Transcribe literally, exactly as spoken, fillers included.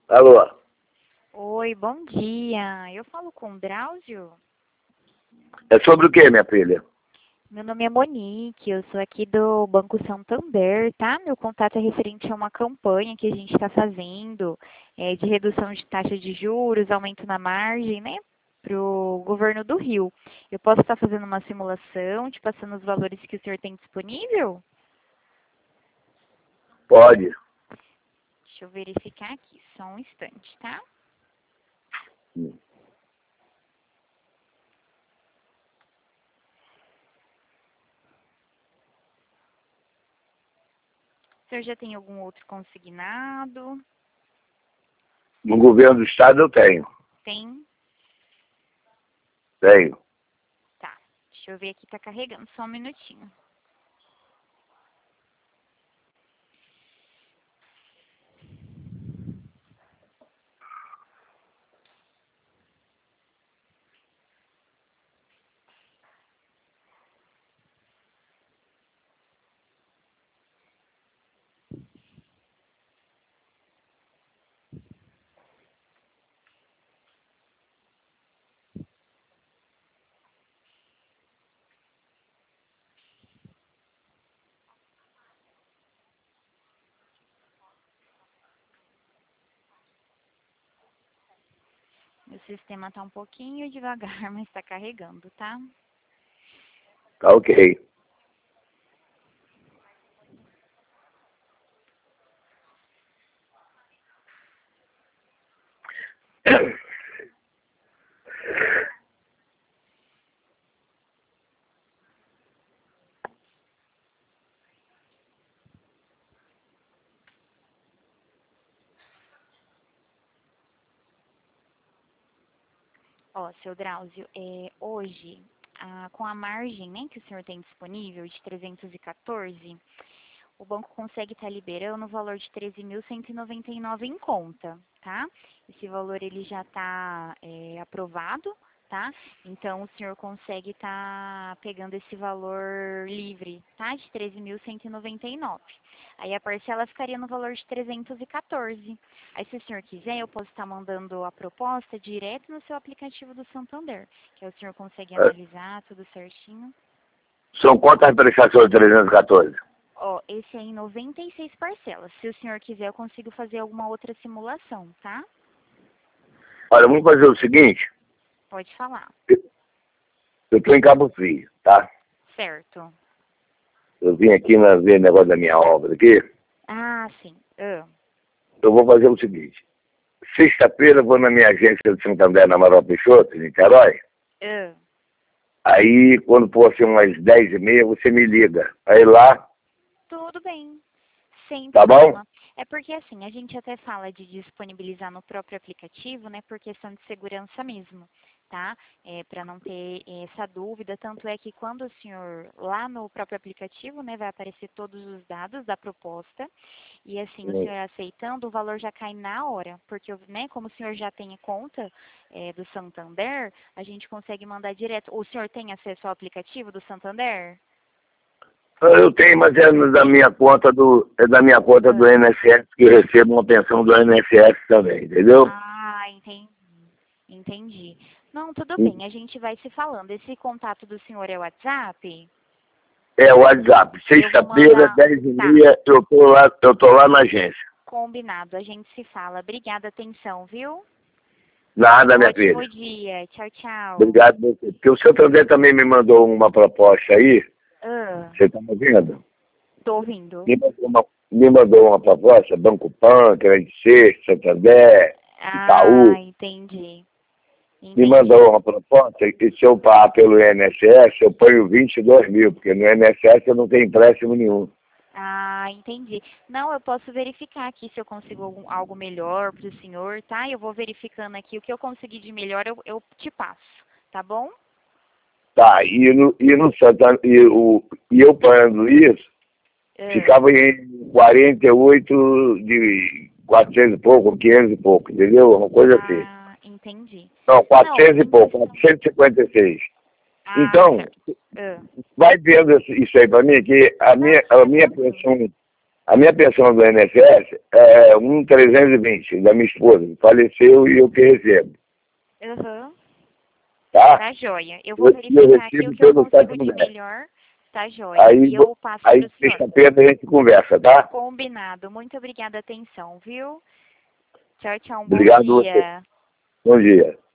Alô? Oi, bom dia. Eu falo com o Drauzio? É sobre o que, minha filha? Meu nome é Monique, eu sou aqui do Banco Santander, tá? Meu contato é referente a uma campanha que a gente está fazendo é, de redução de taxa de juros, aumento na margem, né? Para o governo do Rio. Eu posso estar fazendo uma simulação, te passando os valores que o senhor tem disponível? Pode. Deixa eu verificar aqui, só um instante, tá? Hum. O senhor já tem algum outro consignado? No governo do estado eu tenho. Tem? Tenho. Tá. Deixa eu ver aqui, tá carregando, só um minutinho. O sistema tá um pouquinho devagar, mas tá carregando, tá? Tá ok. Ó, seu Drauzio, é, hoje, ah, com a margem, né, que o senhor tem disponível de trezentos e quatorze, o banco consegue estar liberando o valor de treze mil cento e noventa e nove em conta, tá? Esse valor ele já está é, aprovado, tá? Então o senhor consegue estar pegando esse valor livre, tá? De treze mil cento e noventa e nove. Aí a parcela ficaria no valor de trezentos e quatorze. Aí se o senhor quiser, eu posso estar mandando a proposta direto no seu aplicativo do Santander, que aí o senhor consegue analisar tudo certinho. São quantas prestações de trezentos e quatorze? Ó, esse é em noventa e seis parcelas. Se o senhor quiser, eu consigo fazer alguma outra simulação, tá? Olha, vamos fazer o seguinte. Pode falar. Eu estou em Cabo Frio, tá? Certo. Eu vim aqui na, ver o negócio da minha obra aqui. Ah, sim. Ah, Eu vou fazer o seguinte. Sexta-feira eu vou na minha agência de Santander, na Amaral Peixoto, em Niterói. ah. Aí, quando for assim umas dez e meia, você me liga. Aí lá, Tudo bem. Sem tá bom? problema. É porque assim, a gente até fala de disponibilizar no próprio aplicativo, né, por questão de segurança mesmo, tá? É, para não ter eh, essa dúvida, tanto é que quando o senhor, lá no próprio aplicativo, né, vai aparecer todos os dados da proposta, e assim, o senhor aceitando, o valor já cai na hora, porque, né, como o senhor já tem conta eh, do Santander, a gente consegue mandar direto. O senhor tem acesso ao aplicativo do Santander? Eu tenho, mas é da minha conta do, é da minha conta do Ah. I N S S, que eu recebo uma pensão do I N S S também, entendeu? Ah, entendi. Entendi. Não, tudo bem, a gente vai se falando. Esse contato do senhor é o WhatsApp? É o WhatsApp. Eu vou Sexta-feira, mandar. dez e Tá, meia, eu tô lá, eu tô lá na agência. combinado, a gente se fala. Obrigada, atenção, viu? Nada, minha Ótimo filha. dia. Tchau, tchau. Obrigado você. Porque o seu também também me mandou uma proposta aí. Ah, Você tá me ouvindo? tô ouvindo. Me mandou uma, me mandou uma proposta, Banco Pan, Crédito Sexto, Santander, Ah, Itaú. entendi. Me Entendi. mandou uma proposta e se eu pagar pelo I N S S, eu ponho vinte e dois mil, porque no I N S S eu não tenho empréstimo nenhum. Ah, entendi. Não, eu posso verificar aqui se eu consigo algum, algo melhor para o senhor, tá? Eu vou verificando aqui o que eu conseguir de melhor, eu, eu te passo, tá bom? Tá, e no, e no Santander, e, o, e eu pagando isso, Ah, ficava em quarenta e oito de quatrocentos e pouco, quinhentos e pouco, entendeu? Uma coisa assim. ah, entendi. Não, Não, quatrocentos e em pouco, questão. quatrocentos e cinquenta e seis. Ah, Então, certo. Ah, vai vendo isso isso aí para mim, que a não, minha, fica a minha tranquilo. pensão, A minha pensão do I N S S é um mil trezentos e vinte da minha esposa, que faleceu e eu que recebo. Uhum. Tá? Tá joia. Eu vou Eu, eu verificar aqui o recebo que eu pelo consigo sétimo de dez. melhor. Tá joia. Aí, E eu passo aí para o senhor. sexta-feira a gente conversa, tá? Combinado. Muito obrigada a atenção, viu? Tchau, tchau. Um bom Obrigado a você. dia. Bom dia.